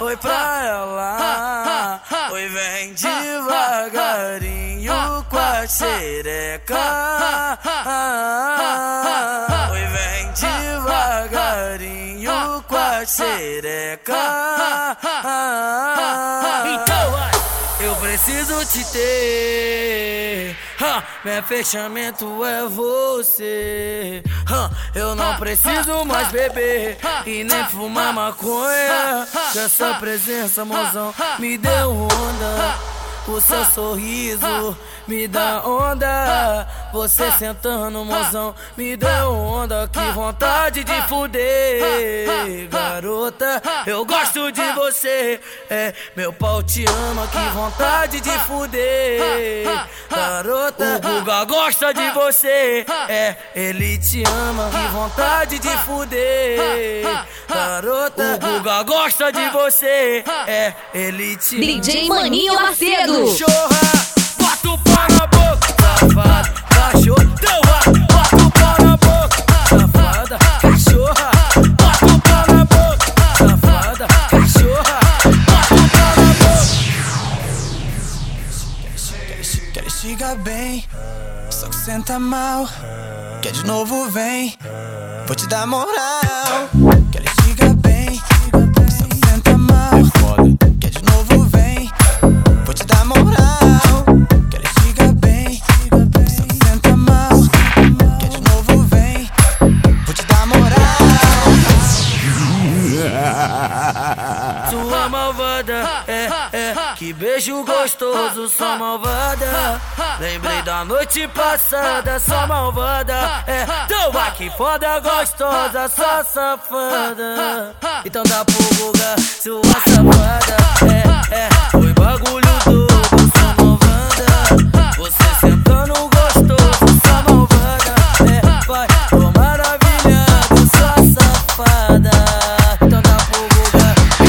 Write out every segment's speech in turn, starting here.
oi pra ela. Oi, vem devagarinho com a xereca. Oi, vem devagarinho com a xereca. Então vai. Eu preciso te ter, meu fechamento é você. Eu não preciso mais beber e nem fumar maconha. Que essa presença, mozão, me deu onda. O seu sorriso me dá onda. Você sentando, mozão, me deu onda. Que vontade de fuder, garota. Eu gosto de você, meu pau te ama. Que vontade de fuder, garota. O Guga gosta de você, ele te ama. Que vontade de fuder, garota. O Guga gosta de você, ele te ama. DJ Maninho Macedo. Cachorra, bota o pau na boca, safada. Cachorra, então vai, bota o pau na boca, safada. Cachorra, bota o pau na boca, safada. Cachorra, bota o pau na boca. Quer estigar bem, só que senta mal. Quer de novo, vem, vou te dar moral. Quer estigar bem, só que senta mal. Quer de novo, vem, vou te dar moral. Quer estigar bem, só que senta mal. Quer de novo, vem, vou te dar moral. Sua malvada, que beijo gostoso, sua malvada. Lembrei da noite passada, sua malvada. Então vai que foda gostosa, sua safada. Então dá pro Guga, sua safada. Foi bagulho doido, sua malvada. Você sentando gostoso, sua malvada. Vai, tô maravilhado, sua safada. Então dá pro Guga.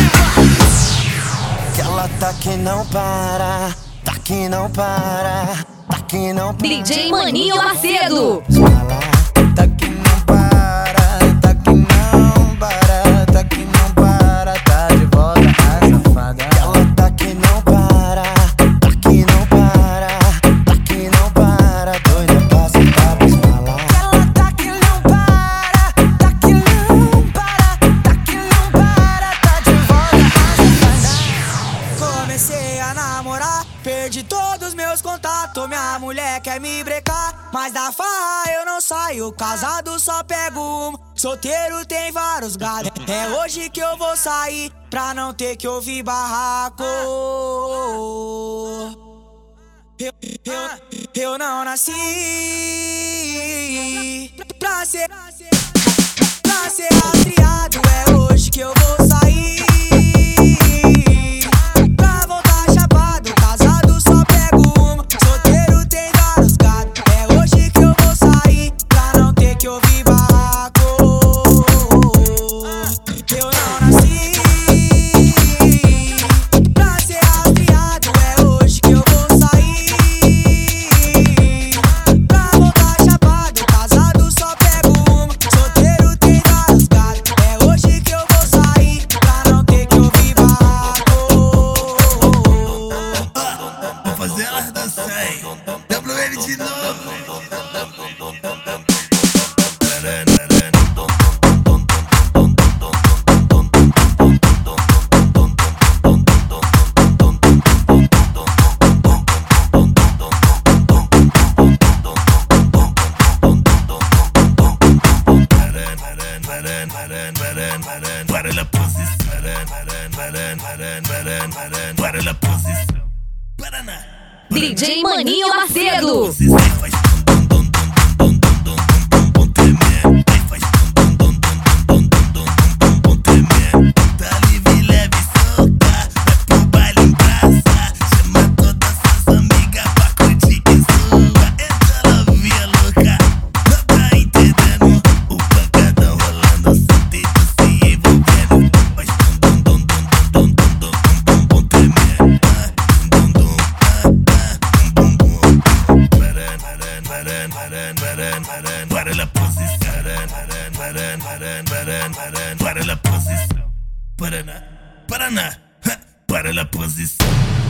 Que ela tá que não para, tá que não para, tá que não para. DJ Maninho Macedo. Tá que não para, tá que não para, tá que não para, tá de volta a safada. Ela tá que não para, tá que não para, tá que não para, doida pra sentar pra esfalar. Ela tá que não para, tá que não para, tá que não para, tá de volta a safada. Comecei a namorar, perdi todos meus contatos. Minha mulher quer me brecar, mas da farra eu não saio. Casado só pego uma, solteiro tem vários gatos. É hoje que eu vou sair, pra não ter que ouvir barraco. Eu não nasci pra ser rastreado. É hoje que eu vou sair, pra voltar chapado. Casado só pego uma, solteiro tem vários gatos. É hoje que eu vou sair, pra não ter que ouvir barraco. Eu não nasci pra ser rastreado. É hoje que eu vou sair, pra voltar chapado. Casado só pego uma, solteiro tem vários gatos. É hoje que eu vou sair, pra não ter que ouvir barraco. Vou fazer elas dançarem. WL de novo. Para la posición, para la posición. Paraná. DJ Maninho Macedo. Você faz dum dum dum dum dum dum dum dum tremer. Faz dum dum dum dum dum dum dum dum tremer. Tá livre, leve, solta, vai pro baile em praça. Chama todas suas amigas pra curtir e zoa. Entra novinha louca, não tá entendendo. O pancadão rolando, solta e tu se envolvendo. Faz dum dum dum dum dum dum dum dum dum tremer. Dum dum dum. Para la posición, para la posición. Paraná, Paraná. para na posição.